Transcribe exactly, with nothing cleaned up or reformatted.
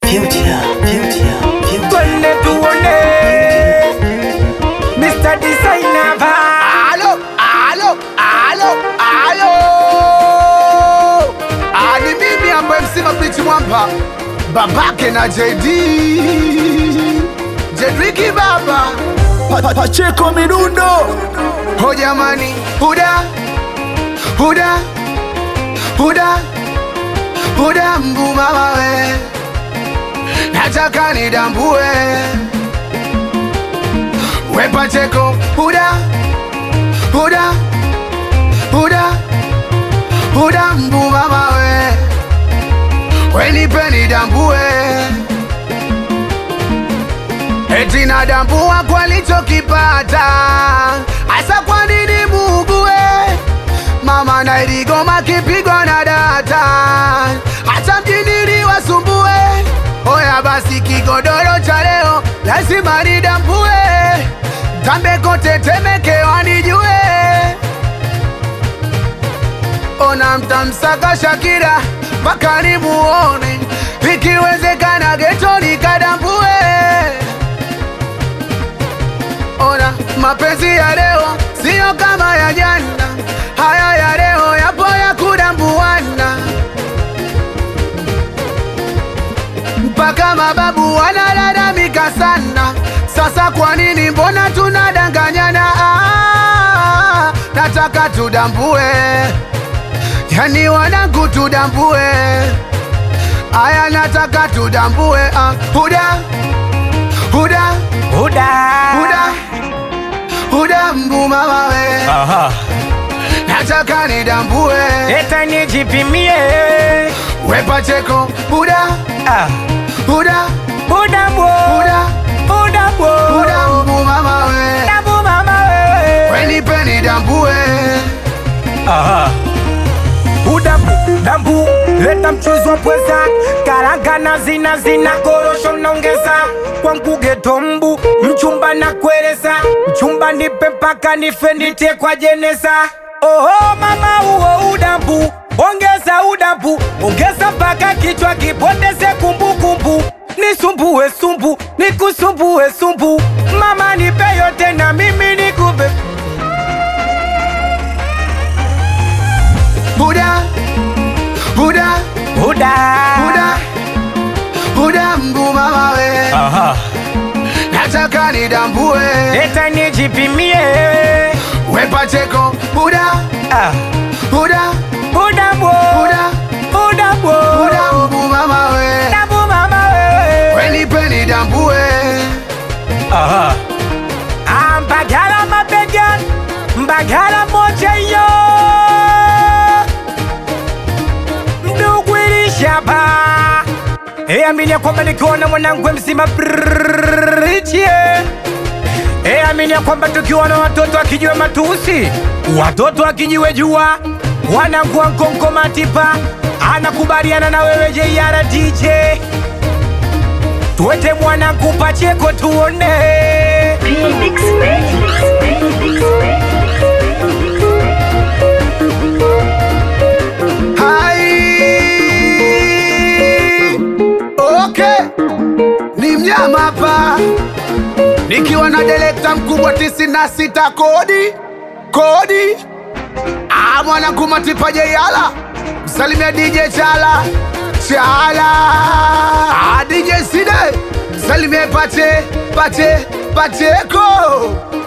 Future, future, future. Twende tuone Mister Designer va. Alo, alo, alo, alo. Ani mimi hapa M C Mapichi Mwamba, babake na J D Jedriki baba Pa, pa, Pacheco Midundo. ho jamani, huda huda huda huda mbu mama we, nataka nidambue we Pacheco, huda huda huda huda mbu mama we, we nipe nidambue, eti nadambua kwa lichokipata, asa kwa nini mugue mama na iligoma kipigwa na data, hata mjini liwasumbue. Oya basi kigodoro cha leo lazima nidambue, tambe kote Temeke wanijue. Ona mtamsaka Shakira mpaka nimuone, ikiwezekana geto nikadambue. Ona mapenzi ya leo sio kama ya jana, haya ya leo yapo ya kudambuana, mpaka mababu wanalalamika sana. Sasa kwa nini mbona tunadanganyana? Ah, nataka tudambue, yani wanangu tudambue, aya nataka tudambue. Ah, huda huda Huda huda huda mbu mama we, Aha. nataka nidambue Eta nijipimie we Pacheco, huda ah. huda Huda mbo huda Huda mbo huda mbu mama we, Dambu mama wewe. we nipe nidambue. Aha. Udambu, dambu, leta mchuzi wa pweza, karanga na zina zina, korosho naongeza, kwangu geto mbu, mchumba na kueleza, mchumba nipe mpaka nife nitie kwa jeneza. Oho mama uo udambu, ongeza udambu, ongeza mpaka kichwa kipoteze kumbukumbu, nisumbue sumbu, nikusumbue sumbu, mama nipe yote na mimi nikupe. Huda huda Huda huda huda mbu mama we, Aha. nataka nidambue Eta nijipimie we Pacheco, huda ah. huda Huda mbo huda Huda mbo huda mbu mama we, Dambu mama wewe. we nipe nidambue. Aha. Ah, Mbagala mabega, Mbagala moja yo, ndugu ilishaba. E amini ya kwamba nikiona mwanangu mzima brichie. E amini ya kwamba tukiona watoto wakijiwe matusi, watoto wakijiwe jua, wanangu wa Nkonko Matipa anakubaliana na wewe J R D J. Tuwete mwanangu Pacheco tuone. Remix, remix, remix, Hai, okay, ni mnyama hapa, nikiwa na delekta mkubwa tisini na sita kodi kodi. Ah, mwanangu Matipa Jeyala, msalimia D J Chala Chala. Ah, D J Side, msalimia Pache Pache Pacheco.